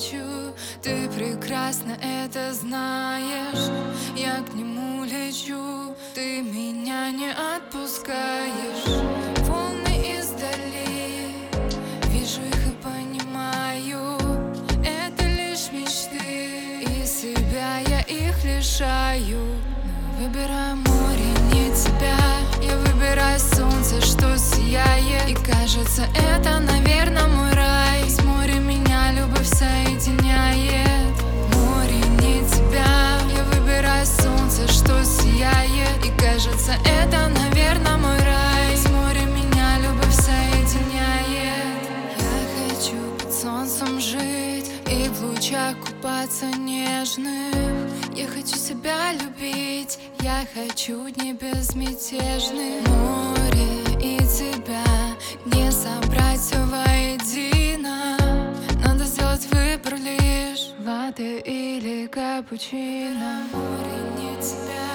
хочу. Ты прекрасно это знаешь. Я к нему лечу, ты меня не отпускаешь. Волны издали, вижу их и понимаю. Это лишь мечты, и себя я их лишаю. Но выбираю море, не тебя. Я выбираю солнце, что сияет. И кажется, это, наверное, мой рай. С морем меня любовь соединяет. Море, не тебя. Я выбираю солнце, что сияет. И кажется, это, наверное, мой рай. С морем меня любовь соединяет. Я хочу под солнцем жить и в лучах купаться нежных. Я хочу себя любить, я хочу дни безмятежных. Море и тебя не собрать все воедино. Надо сделать выбор лишь латте или капучино. Море, не тебя.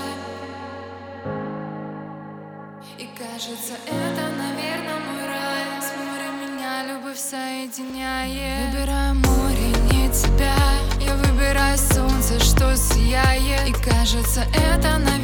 И кажется, это, наверное, мой рай. С морем меня любовь соединяет. Выбираю море, не тебя. Я выбираю солнце, что сияет. И кажется, это, наверное,